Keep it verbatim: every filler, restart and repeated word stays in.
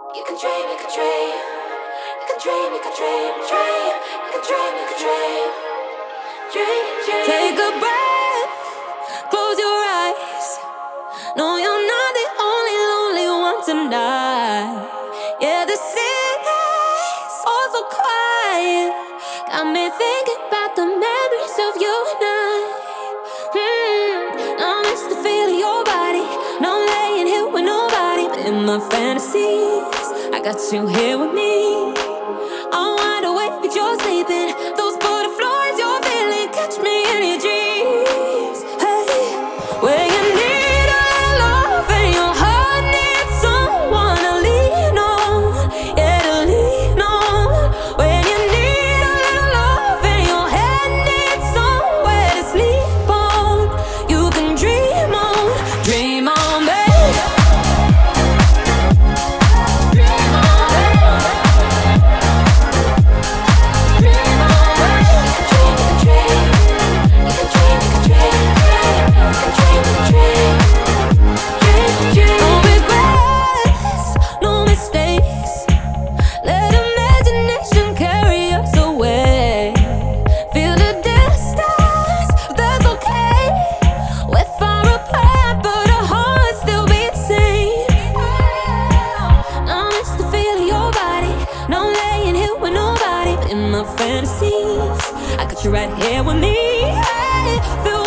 You can dream, you can dream. You can dream, you can dream, dream. You can dream, you can dream. Dream, dream. Take a breath, close your eyes. No, you're not the only lonely one tonight. Yeah, the city's all so quiet. Got me thinking about the memories of you and I. Hmm, I miss the feel of your body. No, I'm laying here with nobody, but in my fantasies, I got you here with me. I'm wide awake, but you're sleeping. Those butterflies you're feeling, catch me in your dreams. Hey, where you need a love and your heart needs someone to lean on, yeah, to lean on. When you need a little love and your head needs somewhere to sleep on, you can dream on, dream on, babe. In my fantasies, I got you right here with me. Hey, feel